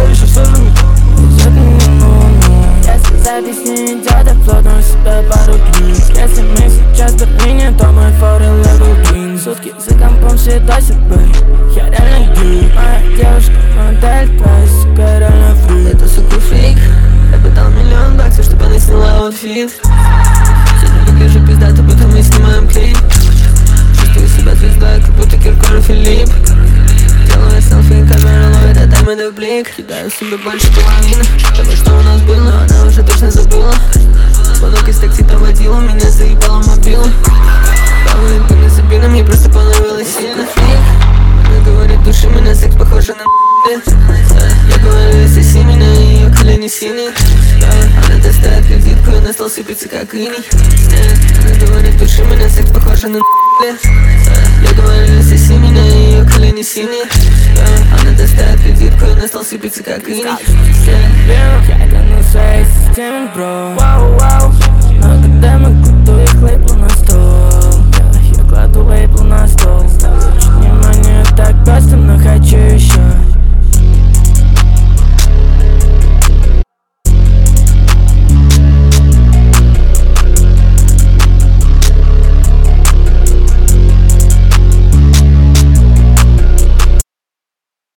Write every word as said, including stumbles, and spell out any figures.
еще все же из этого если запись не идет, я плотно себе пару книг. Если мы сейчас в Берлине, то мой форел level green. Сутки за компом все до сих пор, я реально гик. Моя девушка модель, твоя сука реально фрик. Это сука фрик. Я бы дал миллион баксов, чтобы она сняла аутфит. Сегодня выгляжу пиздато, будто мы снимаем клип. Чувствую себя звездой, как будто Киркоров Филипп. Делаю селфи, камера ловит, а таймер в блик. Кидаю себе больше половины того, что у нас было, но она уже точно забыла. Звонок из такси проводила, меня заебала мобила. Плавает были забина, мне просто понравилось сильно. Она говорит, души меня, секс похожа на я говорю, соси меня, ее колени синие. Она достает кредитку, и на стол сыпется как иней. Она говорит, души меня, секс похожа на я говорю, соси меня, ее колени синие. Она достает кредитку, и на стол сыпется как иней. Я иду на своей системе, бро.